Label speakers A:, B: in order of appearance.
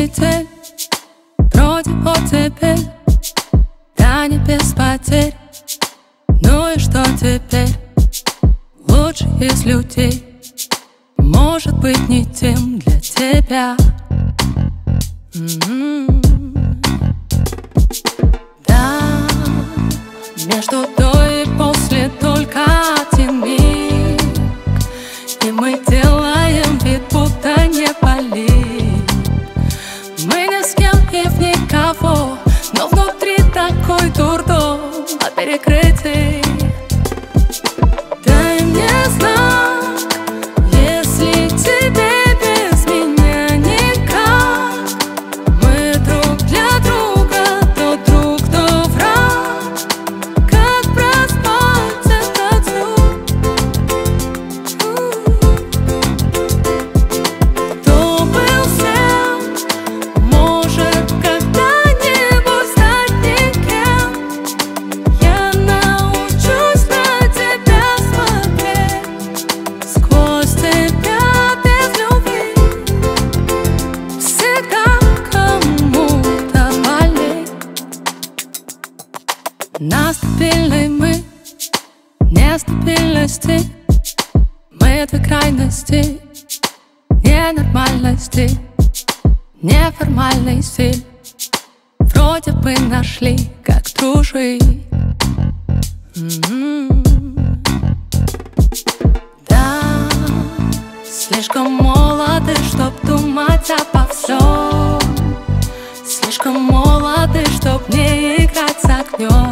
A: метель, вроде оттепель, да не без потерь. Ну и что теперь? Лучший из людей может быть не тем для тебя. Да, между до и после только один миг, и мы делаем вид, будто не болит. Мы ни с кем и в никого, но внутри такой дурдом от перекрытий. Дай мне знак, если тебе без меня никак. Мы друг для друга, то друг, то враг. Как проспать этот звук? Кто был всем, может когда-нибудь стать никем. Я научусь на тебя смотреть сквозь тебя без любви. Всегда кому-то больней. На стабильной мы нестабильности, мы две крайности, ненормальности, неформальный стиль. Вроде бы нашли, как дружить. Да, слишком молоды, чтоб думать обо всем. Слишком молоды, чтоб не играть с огнем.